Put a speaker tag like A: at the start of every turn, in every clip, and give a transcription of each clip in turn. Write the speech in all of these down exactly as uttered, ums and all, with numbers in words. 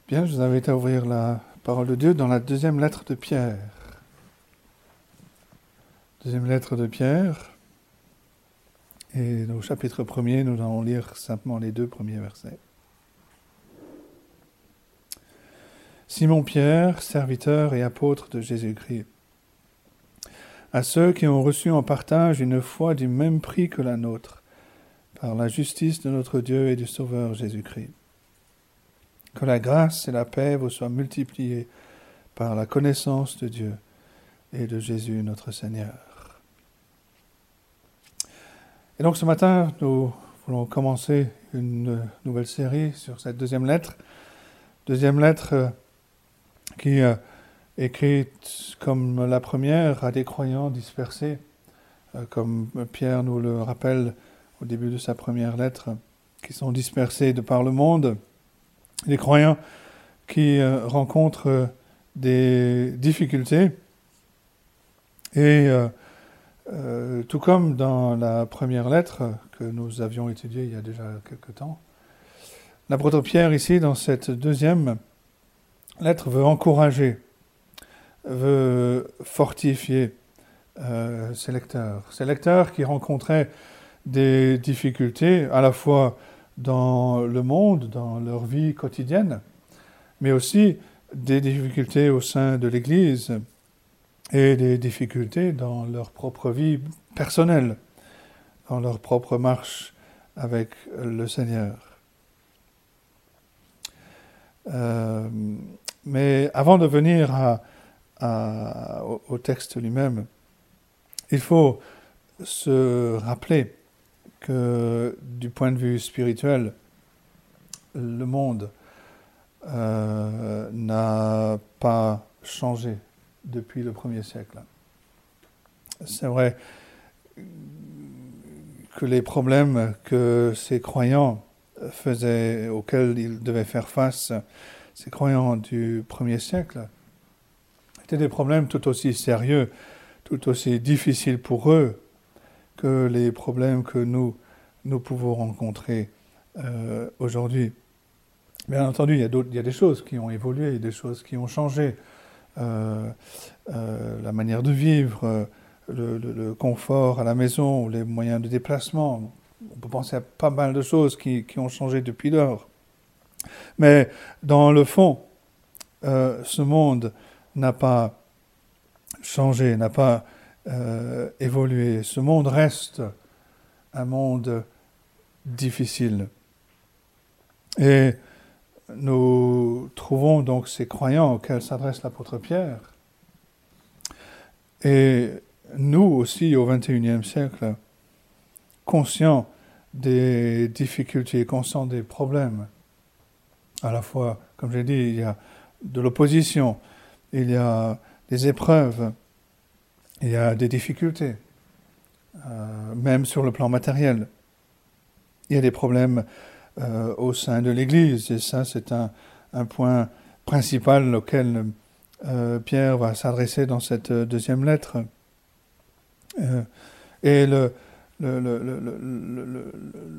A: Bien, je vous invite à ouvrir la parole de Dieu dans la deuxième lettre de Pierre. Deuxième lettre de Pierre. Et au chapitre premier, nous allons lire simplement les deux premiers versets. Simon Pierre, serviteur et apôtre de Jésus-Christ, à ceux qui ont reçu en partage une foi du même prix que la nôtre, par la justice de notre Dieu et du Sauveur Jésus-Christ. Que la grâce et la paix vous soient multipliées par la connaissance de Dieu et de Jésus notre Seigneur. Et donc ce matin, nous voulons commencer une nouvelle série sur cette deuxième lettre. Deuxième lettre qui est écrite comme la première à des croyants dispersés, comme Pierre nous le rappelle au début de sa première lettre, qui sont dispersés de par le monde. Des croyants qui euh, rencontrent des difficultés et euh, euh, tout comme dans la première lettre que nous avions étudiée il y a déjà quelque temps, l'apôtre Pierre ici dans cette deuxième lettre veut encourager, veut fortifier euh, ses lecteurs, ses lecteurs qui rencontraient des difficultés à la fois dans le monde, dans leur vie quotidienne, mais aussi des difficultés au sein de l'Église et des difficultés dans leur propre vie personnelle, dans leur propre marche avec le Seigneur. Euh, mais avant de venir à, à, au, au texte lui-même, il faut se rappeler que du point de vue spirituel, le monde euh, n'a pas changé depuis le premier siècle. C'est vrai que les problèmes que ces croyants faisaient, auxquels ils devaient faire face, ces croyants du premier siècle, étaient des problèmes tout aussi sérieux, tout aussi difficiles pour eux que les problèmes que nous, nous pouvons rencontrer euh, aujourd'hui. Bien entendu, il y, a d'autres, il y a des choses qui ont évolué, des choses qui ont changé. Euh, euh, la manière de vivre, le, le, le confort à la maison, les moyens de déplacement. On peut penser à pas mal de choses qui, qui ont changé depuis lors. Mais dans le fond, euh, ce monde n'a pas changé, n'a pas Euh, évoluer. Ce monde reste un monde difficile. Et nous trouvons donc ces croyants auxquels s'adresse l'apôtre Pierre. Et nous aussi, au vingt et unième siècle, conscients des difficultés, conscients des problèmes. À la fois, comme j'ai dit, il y a de l'opposition, il y a des épreuves, il y a des difficultés, euh, même sur le plan matériel. Il y a des problèmes euh, au sein de l'Église, et ça, c'est un, un point principal auquel euh, Pierre va s'adresser dans cette deuxième lettre. Euh, et le, le, le, le, le, le, le,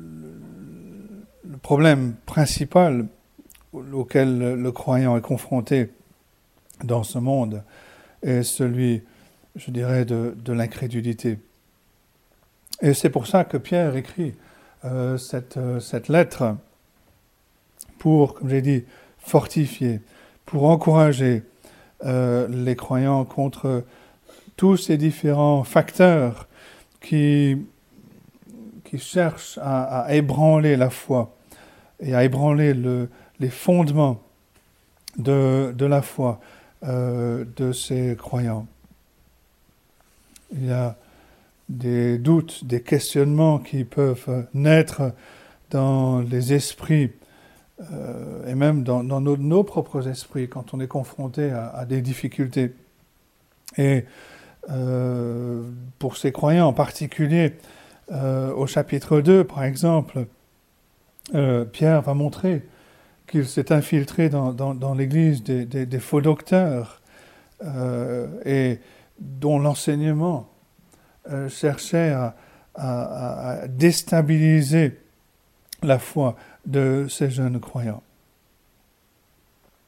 A: le problème principal auquel le, le croyant est confronté dans ce monde est celui, je dirais, de, de l'incrédulité. Et c'est pour ça que Pierre écrit euh, cette, euh, cette lettre pour, comme j'ai dit, fortifier, pour encourager euh, les croyants contre tous ces différents facteurs qui, qui cherchent à, à ébranler la foi et à ébranler le, les fondements de, de la foi euh, de ces croyants. Il y a des doutes, des questionnements qui peuvent naître dans les esprits euh, et même dans, dans nos, nos propres esprits quand on est confronté à, à des difficultés. Et euh, pour ces croyants en particulier, euh, au chapitre deux, par exemple, euh, Pierre va montrer qu'il s'est infiltré dans, dans, dans l'Église des, des, des faux docteurs euh, et dont l'enseignement euh, cherchait à, à, à déstabiliser la foi de ces jeunes croyants.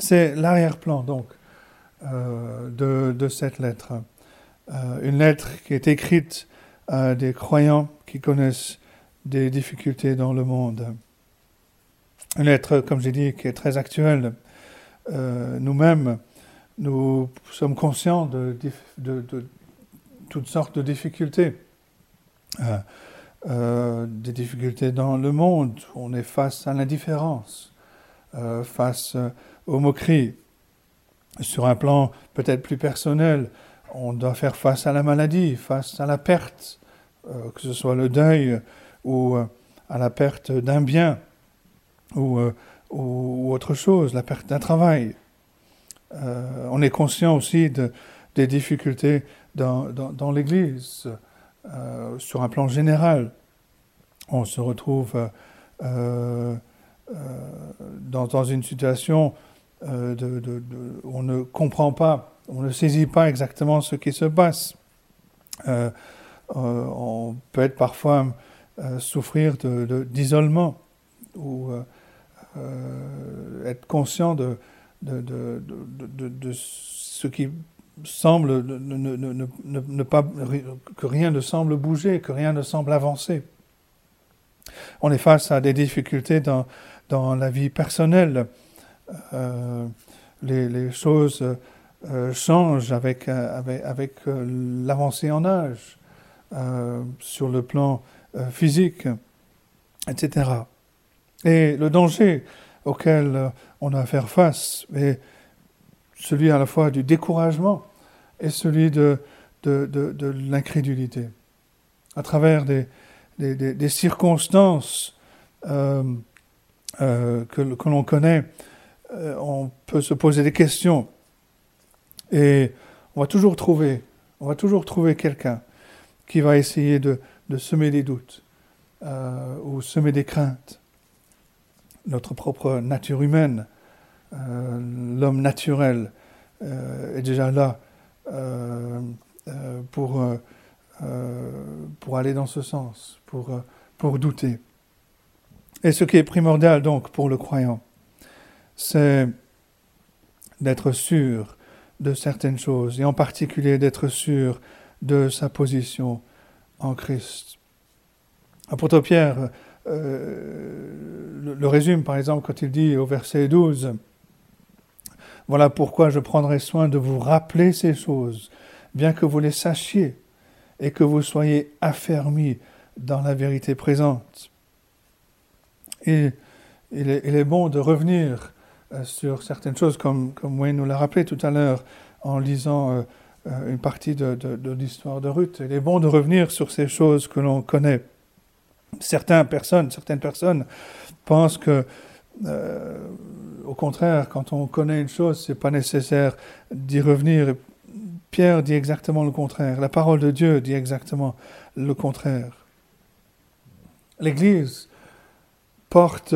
A: C'est l'arrière-plan donc euh, de, de cette lettre. Euh, une lettre qui est écrite à des croyants qui connaissent des difficultés dans le monde. Une lettre, comme j'ai dit, qui est très actuelle. Euh, nous-mêmes, nous sommes conscients de, de, de toutes sortes de difficultés. Euh, euh, des difficultés dans le monde. On est face à l'indifférence, euh, face euh, aux moqueries. Sur un plan peut-être plus personnel, on doit faire face à la maladie, face à la perte, euh, que ce soit le deuil ou euh, à la perte d'un bien ou, euh, ou autre chose, la perte d'un travail. Euh, on est conscient aussi de, des difficultés dans, dans, dans l'Église, euh, sur un plan général. On se retrouve euh, euh, dans, dans une situation euh, de, de, de, où on ne comprend pas, on ne saisit pas exactement ce qui se passe. Euh, euh, on peut être parfois euh, souffrir de, de, d'isolement ou euh, euh, être conscient de, de, de, de, de, de ce qui semble ne, ne, ne, ne, ne pas, que rien ne semble bouger, que rien ne semble avancer. On est face à des difficultés dans, dans la vie personnelle. Euh, les, les choses euh, changent avec, avec, avec euh, l'avancée en âge, euh, sur le plan euh, physique, et cetera. Et le danger auquel on a à faire face est celui à la fois du découragement et celui de, de, de, de l'incrédulité. À travers des, des, des, des circonstances euh, euh, que, que l'on connaît, euh, on peut se poser des questions et on va toujours trouver, on va toujours trouver quelqu'un qui va essayer de, de semer des doutes euh, ou semer des craintes. Notre propre nature humaine, euh, l'homme naturel euh, est déjà là euh, euh, pour, euh, pour aller dans ce sens, pour, pour douter. Et ce qui est primordial donc pour le croyant, c'est d'être sûr de certaines choses, et en particulier d'être sûr de sa position en Christ. Apôtre Pierre euh, le, le résume par exemple quand il dit au verset douze, « Voilà pourquoi je prendrai soin de vous rappeler ces choses, bien que vous les sachiez, et que vous soyez affermis dans la vérité présente. » Et il est, il est bon de revenir euh, sur certaines choses, comme, comme Wayne nous l'a rappelé tout à l'heure, en lisant euh, euh, une partie de, de, de l'histoire de Ruth. Il est bon de revenir sur ces choses que l'on connaît. Certaines personnes, certaines personnes pensent que, euh, au contraire, quand on connaît une chose, c'est pas nécessaire d'y revenir. Pierre dit exactement le contraire. La parole de Dieu dit exactement le contraire. L'Église porte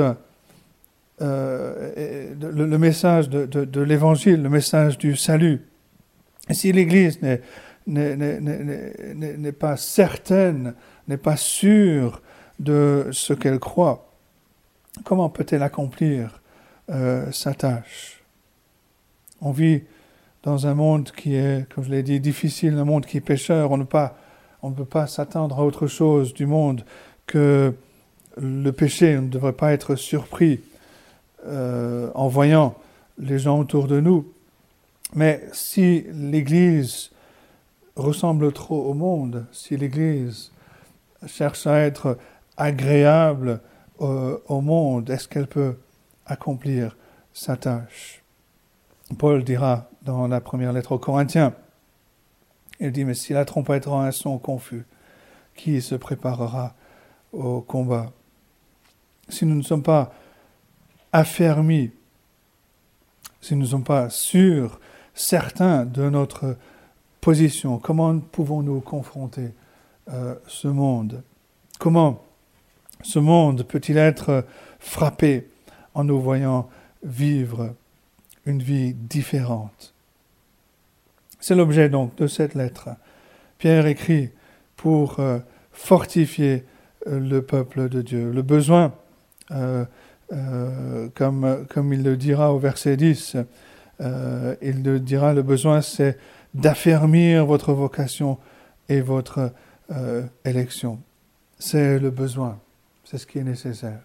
A: euh, le, le message de, de, de l'Évangile, le message du salut. Et si l'Église n'est, n'est, n'est, n'est, n'est pas certaine, n'est pas sûre de ce qu'elle croit, comment peut-elle accomplir euh, sa tâche? On vit dans un monde qui est, comme je l'ai dit, difficile, un monde qui est pécheur. On ne peut pas, on ne peut pas s'attendre à autre chose du monde que le péché. On ne devrait pas être surpris euh, en voyant les gens autour de nous. Mais si l'Église ressemble trop au monde, si l'Église cherche à être agréable euh, au monde, est-ce qu'elle peut accomplir sa tâche? Paul dira dans la première lettre aux Corinthiens, il dit, mais si la trompette rend un son confus, qui se préparera au combat? Si nous ne sommes pas affermis, si nous ne sommes pas sûrs, certains de notre position, comment pouvons-nous confronter euh, ce monde? Comment ce monde peut-il être frappé en nous voyant vivre une vie différente? C'est l'objet donc de cette lettre. Pierre écrit pour euh, fortifier euh, le peuple de Dieu. Le besoin euh, euh, comme, comme il le dira au verset dix, euh, il le dira, le besoin c'est d'affermir votre vocation et votre euh, élection. C'est le besoin, c'est ce qui est nécessaire.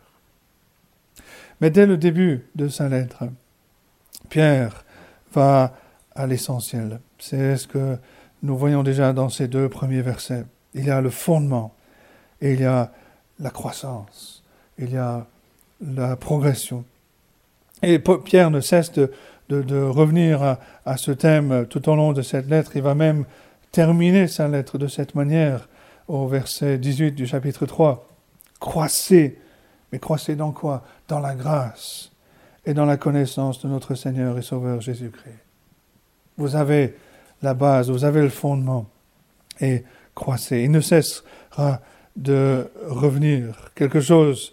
A: Mais dès le début de sa lettre, Pierre va à l'essentiel. C'est ce que nous voyons déjà dans ces deux premiers versets. Il y a le fondement et il y a la croissance, il y a la progression. Et Pierre ne cesse de, de, de revenir à, à ce thème tout au long de cette lettre. Il va même terminer sa lettre de cette manière au verset dix-huit du chapitre trois. Croissez, mais croissez dans quoi ? Dans la grâce et dans la connaissance de notre Seigneur et Sauveur Jésus-Christ. Vous avez la base, vous avez le fondement et croissez. Il ne cessera de revenir. Quelque chose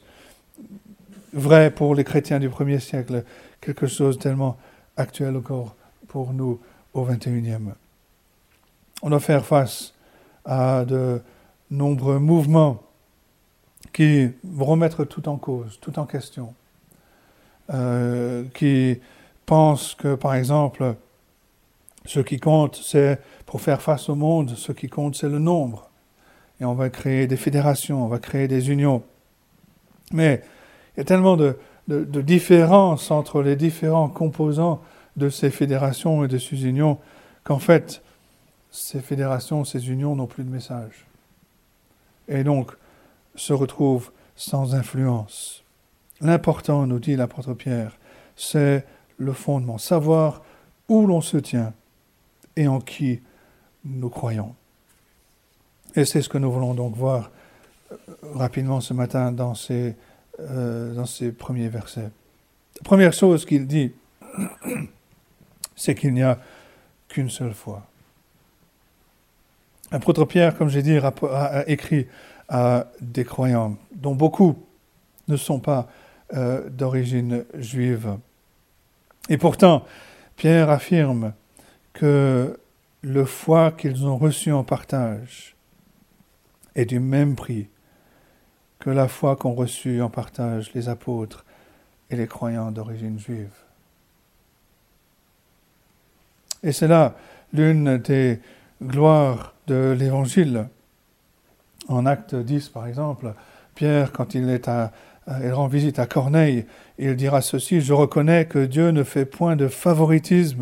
A: vrai pour les chrétiens du premier siècle, quelque chose tellement actuel encore pour nous au vingt et unième. On doit faire face à de nombreux mouvements qui vont remettre tout en cause, tout en question, euh, qui pensent que, par exemple, ce qui compte, c'est, pour faire face au monde, ce qui compte, c'est le nombre. Et on va créer des fédérations, on va créer des unions. Mais il y a tellement de, de, de différences entre les différents composants de ces fédérations et de ces unions qu'en fait, ces fédérations, ces unions n'ont plus de message. Et donc, se retrouvent sans influence. L'important, nous dit l'apôtre Pierre, c'est le fondement, savoir où l'on se tient et en qui nous croyons. Et c'est ce que nous voulons donc voir rapidement ce matin dans ces, euh, dans ces premiers versets. La première chose qu'il dit, c'est qu'il n'y a qu'une seule foi. L'apôtre Pierre, comme j'ai dit, a écrit à des croyants, dont beaucoup ne sont pas euh, d'origine juive. Et pourtant, Pierre affirme que le foi qu'ils ont reçu en partage est du même prix que la foi qu'ont reçue en partage les apôtres et les croyants d'origine juive. Et c'est là l'une des gloires de l'Évangile. En Acte dix, par exemple, Pierre, quand il, est à, il rend visite à Corneille, il dira ceci, « Je reconnais que Dieu ne fait point de favoritisme. »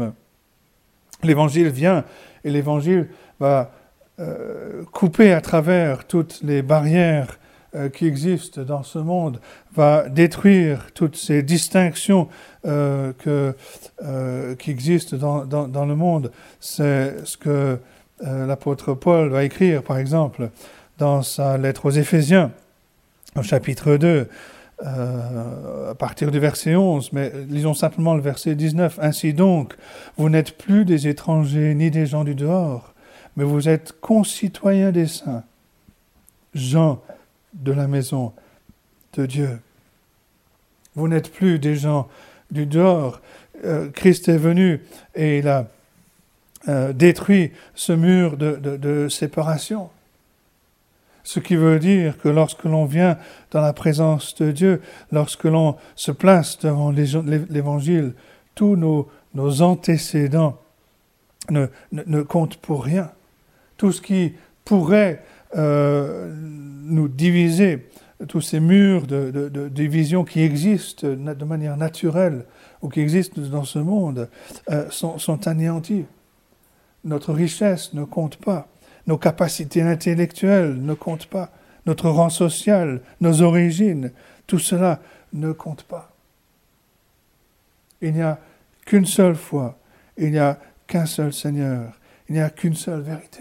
A: L'Évangile vient et l'Évangile va euh, couper à travers toutes les barrières euh, qui existent dans ce monde, va détruire toutes ces distinctions euh, que, euh, qui existent dans, dans, dans le monde. C'est ce que euh, l'apôtre Paul va écrire, par exemple, dans sa lettre aux Éphésiens, au chapitre deux, euh, à partir du verset onze, mais lisons simplement le verset dix-neuf. « Ainsi donc, vous n'êtes plus des étrangers ni des gens du dehors, mais vous êtes concitoyens des saints, gens de la maison de Dieu. » Vous n'êtes plus des gens du dehors. Euh, Christ est venu et il a euh, détruit ce mur de, de, de séparation. Ce qui veut dire que lorsque l'on vient dans la présence de Dieu, lorsque l'on se place devant l'Évangile, tous nos, nos antécédents ne, ne, ne comptent pour rien. Tout ce qui pourrait euh, nous diviser, tous ces murs de, de, de division qui existent de manière naturelle ou qui existent dans ce monde, euh, sont, sont anéantis. Notre richesse ne compte pas. Nos capacités intellectuelles ne comptent pas. Notre rang social, nos origines, tout cela ne compte pas. Il n'y a qu'une seule foi, il n'y a qu'un seul Seigneur, il n'y a qu'une seule vérité.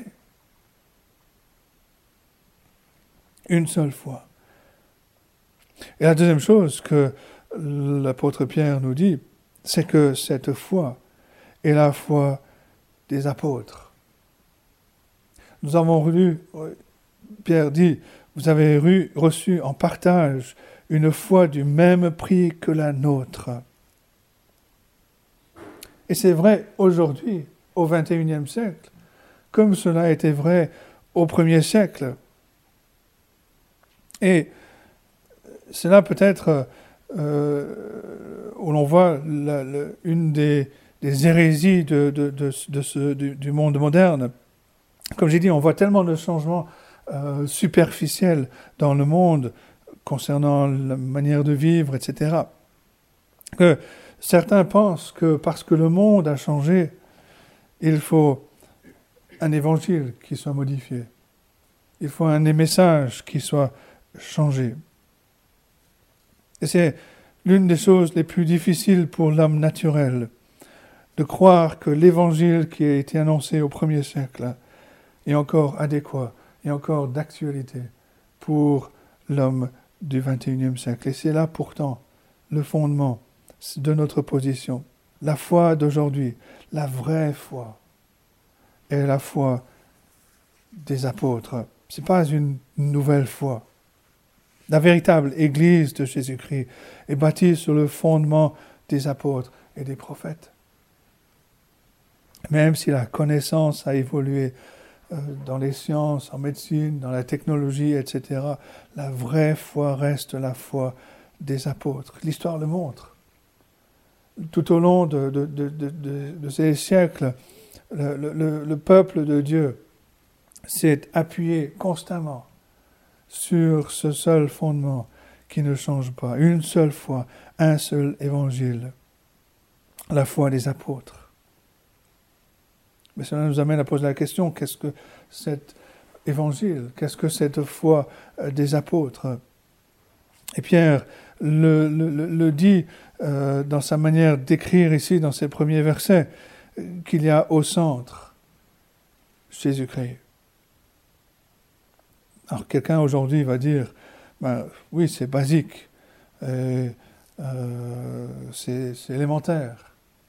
A: Une seule foi. Et la deuxième chose que l'apôtre Pierre nous dit, c'est que cette foi est la foi des apôtres. Nous avons lu, Pierre dit, vous avez reçu en partage une foi du même prix que la nôtre. Et c'est vrai aujourd'hui, au vingt et unième siècle, comme cela était vrai au premier siècle. Et cela peut être euh, où l'on voit la, la, une des, des hérésies de, de, de, de ce, du, du monde moderne. Comme j'ai dit, on voit tellement de changements euh, superficiels dans le monde concernant la manière de vivre, et cetera, que certains pensent que parce que le monde a changé, il faut un évangile qui soit modifié. Il faut un message qui soit changé. Et c'est l'une des choses les plus difficiles pour l'homme naturel, de croire que l'évangile qui a été annoncé au premier siècle est encore adéquat, est encore d'actualité pour l'homme du vingt et unième siècle. Et c'est là pourtant le fondement de notre position. La foi d'aujourd'hui, la vraie foi, est la foi des apôtres. Ce n'est pas une nouvelle foi. La véritable Église de Jésus-Christ est bâtie sur le fondement des apôtres et des prophètes. Même si la connaissance a évolué euh, dans les sciences, en médecine, dans la technologie, et cetera, la vraie foi reste la foi des apôtres. L'histoire le montre. Tout au long de, de, de, de, de, de ces siècles, le, le, le peuple de Dieu s'est appuyé constamment sur ce seul fondement qui ne change pas. Une seule foi, un seul évangile, la foi des apôtres. Mais cela nous amène à poser la question, qu'est-ce que cet évangile, qu'est-ce que cette foi des apôtres? Et Pierre le, le, le dit euh, dans sa manière d'écrire ici, dans ses premiers versets, qu'il y a au centre Jésus-Christ. Alors quelqu'un aujourd'hui va dire, ben, oui, c'est basique, et, euh, c'est, c'est élémentaire.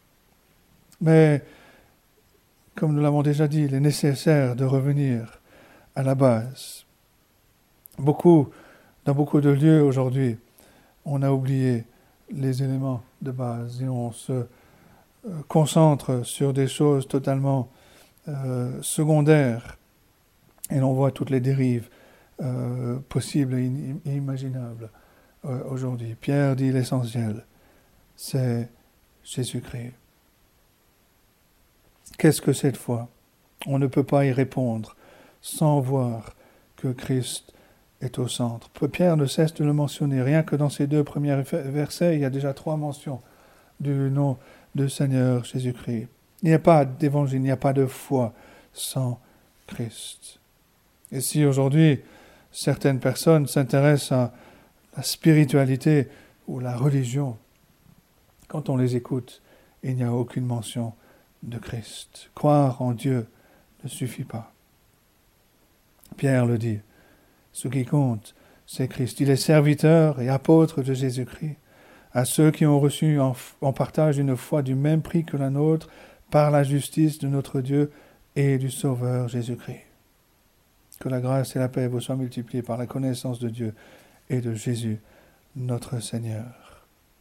A: Mais, comme nous l'avons déjà dit, il est nécessaire de revenir à la base. Beaucoup, dans beaucoup de lieux aujourd'hui, on a oublié les éléments de base et on se euh, concentre sur des choses totalement euh, secondaires et l'on voit toutes les dérives euh, possibles et inimaginables euh, aujourd'hui. Pierre dit l'essentiel, c'est Jésus-Christ. Qu'est-ce que cette foi? On ne peut pas y répondre sans voir que Christ est au centre. Pierre ne cesse de le mentionner. Rien que dans ces deux premiers versets, il y a déjà trois mentions du nom du Seigneur Jésus-Christ. Il n'y a pas d'évangile, il n'y a pas de foi sans Christ. Et si aujourd'hui, certaines personnes s'intéressent à la spiritualité ou la religion, quand on les écoute, il n'y a aucune mention de Christ. Croire en Dieu ne suffit pas. Pierre le dit, ce qui compte, c'est Christ. Il est serviteur et apôtre de Jésus-Christ. À ceux qui ont reçu en, en partage une foi du même prix que la nôtre, par la justice de notre Dieu et du Sauveur Jésus-Christ. Que la grâce et la paix vous soient multipliées par la connaissance de Dieu et de Jésus, notre Seigneur.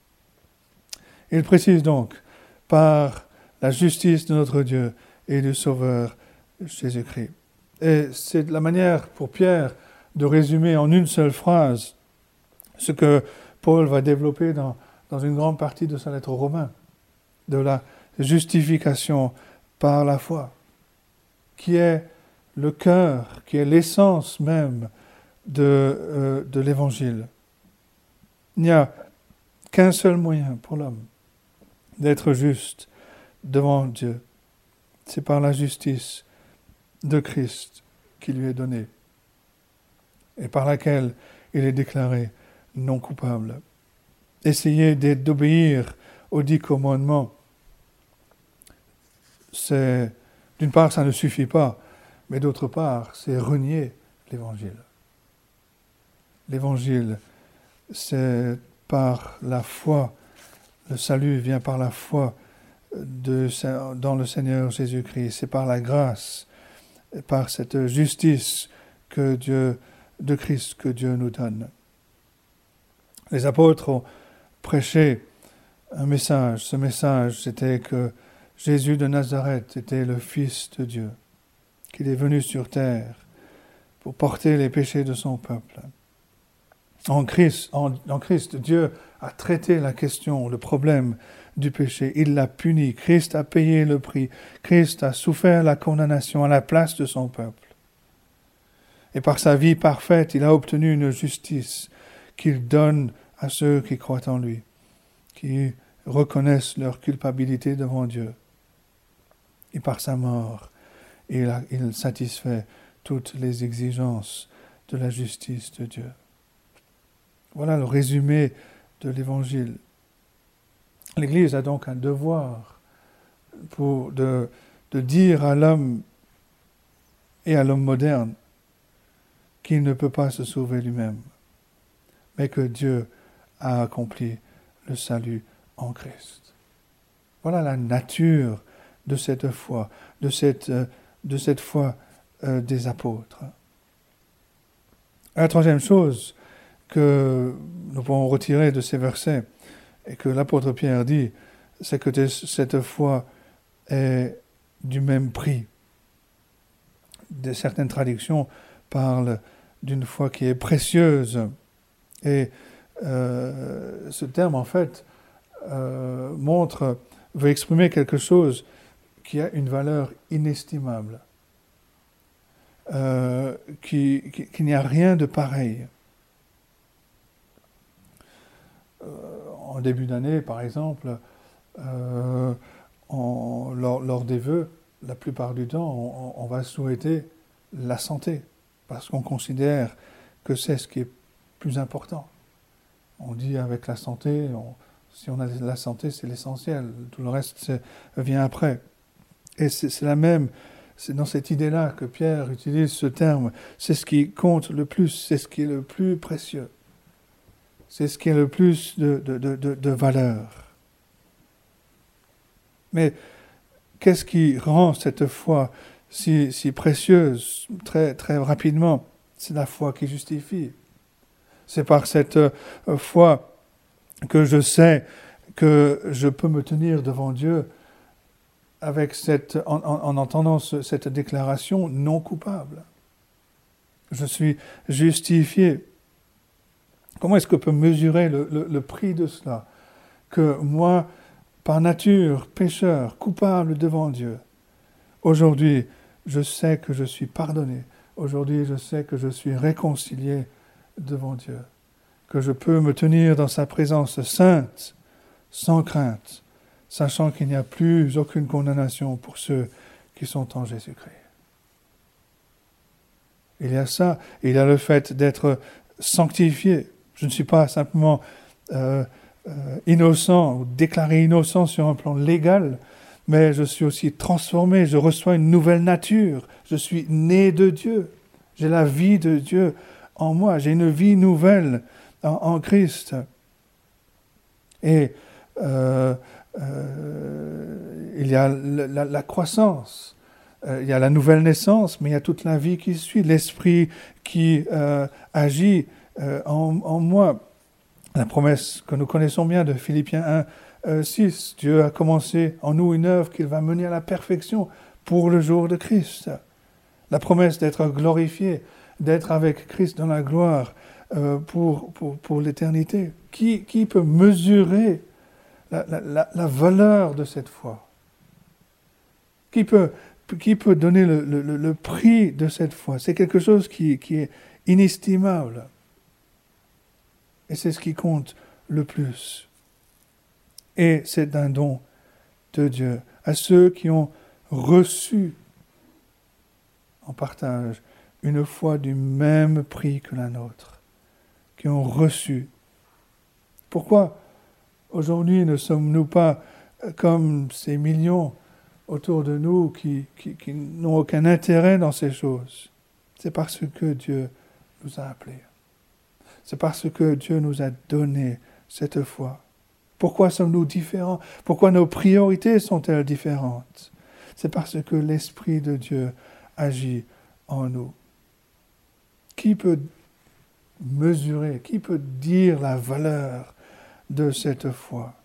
A: Il précise donc, par la justice de notre Dieu et du Sauveur Jésus-Christ. Et c'est la manière pour Pierre de résumer en une seule phrase ce que Paul va développer dans, dans une grande partie de sa lettre aux Romains, de la justification par la foi, qui est le cœur, qui est l'essence même de, euh, de l'Évangile. Il n'y a qu'un seul moyen pour l'homme d'être juste devant Dieu. C'est par la justice de Christ qui lui est donnée et par laquelle il est déclaré non coupable. Essayer d'obéir aux dix commandements, c'est, d'une part, ça ne suffit pas, mais d'autre part, c'est renier l'Évangile. L'Évangile, c'est par la foi, le salut vient par la foi de, dans le Seigneur Jésus-Christ. C'est par la grâce, par cette justice que Dieu, de Christ que Dieu nous donne. Les apôtres ont prêché un message. Ce message, c'était que Jésus de Nazareth était le Fils de Dieu, qu'il est venu sur terre pour porter les péchés de son peuple. En Christ, en, en Christ, Dieu a traité la question, le problème du péché. Il l'a puni. Christ a payé le prix. Christ a souffert la condamnation à la place de son peuple. Et par sa vie parfaite, il a obtenu une justice qu'il donne à ceux qui croient en lui, qui reconnaissent leur culpabilité devant Dieu. Et par sa mort, il, a, il satisfait toutes les exigences de la justice de Dieu. Voilà le résumé de l'Évangile. L'Église a donc un devoir pour de, de dire à l'homme et à l'homme moderne qu'il ne peut pas se sauver lui-même, mais que Dieu a accompli le salut en Christ. Voilà la nature de cette foi, de cette, de cette foi euh, des apôtres. La troisième chose que nous pouvons retirer de ces versets et que l'apôtre Pierre dit, c'est que cette foi est du même prix. De certaines traductions parlent d'une foi qui est précieuse. Et euh, ce terme, en fait, euh, montre, veut exprimer quelque chose qui a une valeur inestimable, euh, qui, qui, qu'il n'y a rien de pareil. Euh, en début d'année, par exemple, euh, on, lors, lors des vœux, la plupart du temps, on, on va souhaiter la santé, parce qu'on considère que c'est ce qui est plus important. On dit avec la santé, on, si on a la santé, c'est l'essentiel, tout le reste c'est, vient après. Et c'est, c'est la même, c'est dans cette idée-là que Pierre utilise ce terme, c'est ce qui compte le plus, c'est ce qui est le plus précieux, c'est ce qui a le plus de, de, de, de, de valeur. Mais qu'est-ce qui rend cette foi si, si précieuse, très, très rapidement? C'est la foi qui justifie. C'est par cette euh, foi que je sais que je peux me tenir devant Dieu avec cette, en, en, en entendant ce, cette déclaration non coupable. Je suis justifié. Comment est-ce qu'on peut mesurer le, le, le prix de cela? Que moi, par nature, pécheur, coupable devant Dieu, aujourd'hui, je sais que je suis pardonné. Aujourd'hui, je sais que je suis réconcilié devant Dieu. Que je peux me tenir dans sa présence sainte, sans crainte, sachant qu'il n'y a plus aucune condamnation pour ceux qui sont en Jésus-Christ. Il y a ça, il y a le fait d'être sanctifié. Je ne suis pas simplement euh, euh, innocent ou déclaré innocent sur un plan légal, mais je suis aussi transformé, je reçois une nouvelle nature, je suis né de Dieu, j'ai la vie de Dieu en moi, j'ai une vie nouvelle en, en Christ. Et euh, euh, il y a la, la, la croissance, euh, il y a la nouvelle naissance, mais il y a toute la vie qui suit, l'esprit qui euh, agit euh, en, en moi. La promesse que nous connaissons bien de Philippiens un, six, Dieu a commencé en nous une œuvre qu'il va mener à la perfection pour le jour de Christ. La promesse d'être glorifié, d'être avec Christ dans la gloire euh, pour, pour, pour l'éternité. Qui, qui peut mesurer la, la, la valeur de cette foi? Qui peut, qui peut donner le, le, le prix de cette foi? C'est quelque chose qui, qui est inestimable. Et c'est ce qui compte le plus. Et c'est un don de Dieu à ceux qui ont reçu en partage une foi du même prix que la nôtre, qui ont reçu. Pourquoi aujourd'hui ne sommes-nous pas comme ces millions autour de nous qui, qui, qui n'ont aucun intérêt dans ces choses? C'est parce que Dieu nous a appelés. C'est parce que Dieu nous a donné cette foi. Pourquoi sommes-nous différents? Pourquoi nos priorités sont-elles différentes? C'est parce que l'Esprit de Dieu agit en nous. Qui peut mesurer, qui peut dire la valeur de cette foi?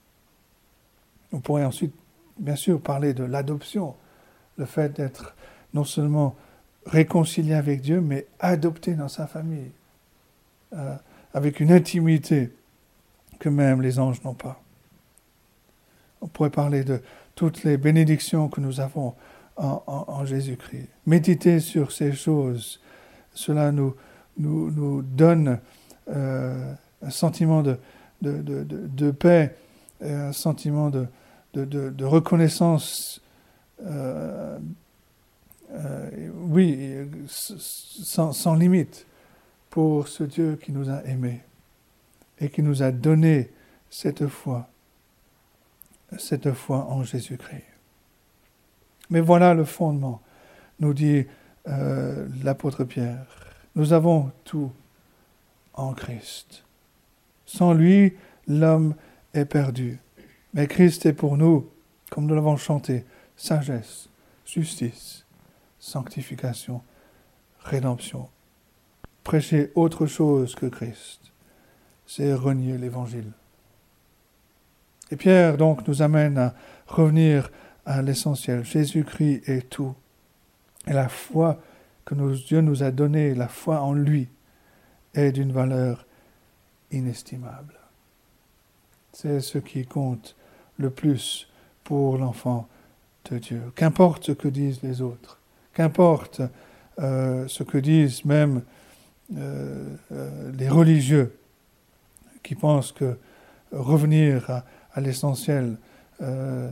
A: On pourrait ensuite, bien sûr, parler de l'adoption, le fait d'être non seulement réconcilié avec Dieu, mais adopté dans sa famille. Euh, avec une intimité que même les anges n'ont pas. On pourrait parler de toutes les bénédictions que nous avons en, en, en Jésus-Christ. Méditer sur ces choses, cela nous, nous, nous donne euh, un sentiment de, de, de, de, de paix, un sentiment de, de, de, de reconnaissance, euh, euh, oui, sans, sans limite, pour ce Dieu qui nous a aimés et qui nous a donné cette foi, cette foi en Jésus-Christ. Mais voilà le fondement, nous dit euh, l'apôtre Pierre. Nous avons tout en Christ. Sans lui, l'homme est perdu. Mais Christ est pour nous, comme nous l'avons chanté, sagesse, justice, sanctification, rédemption. Prêcher autre chose que Christ, c'est renier l'Évangile. Et Pierre donc nous amène à revenir à l'essentiel. Jésus-Christ est tout. Et la foi que nous, Dieu nous a donnée, la foi en lui, est d'une valeur inestimable. C'est ce qui compte le plus pour l'enfant de Dieu. Qu'importe ce que disent les autres, qu'importe euh, ce que disent même euh, euh, les religieux qui pensent que revenir à, à l'essentiel euh,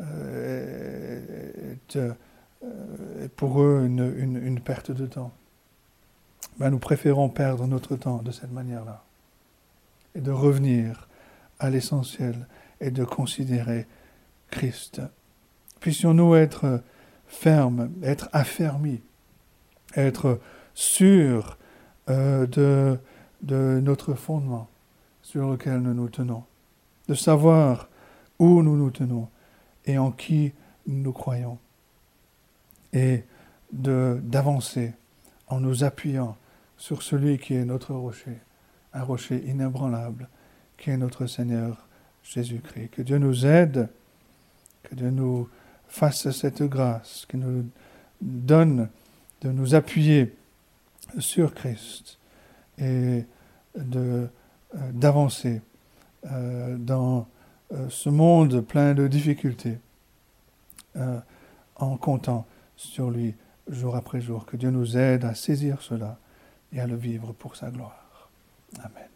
A: euh, est, euh, est pour eux une, une, une perte de temps. Ben, nous préférons perdre notre temps de cette manière-là et de revenir à l'essentiel et de considérer Christ. Puissions-nous être fermes, être affermis, être sûrs euh, de, de notre fondement sur lequel nous nous tenons, de savoir où nous nous tenons et en qui nous croyons, et de, d'avancer en nous appuyant sur celui qui est notre rocher, un rocher inébranlable, qui est notre Seigneur Jésus-Christ. Que Dieu nous aide, que Dieu nous fasse cette grâce, qu'il nous donne de nous appuyer sur Christ et de, euh, d'avancer euh, dans euh, ce monde plein de difficultés euh, en comptant sur lui jour après jour. Que Dieu nous aide à saisir cela et à le vivre pour sa gloire. Amen.